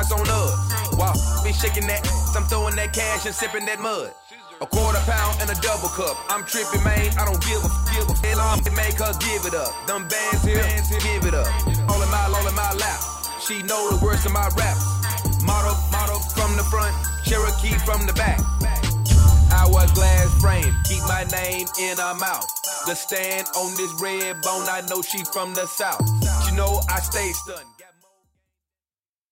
cards on us. While be shaking that, I'm throwing that cash and sipping that mud. A quarter pound and a double cup. I'm tripping, man. I don't give a hell. I'm to make her give it up. Them bands here, give it up. All in my lap. She know the words of my rap. Model from the front, Cherokee from the back. Hourglass frame, keep my name in her mouth. The stand on this red bone, I know she from the south. She know I stay stunned.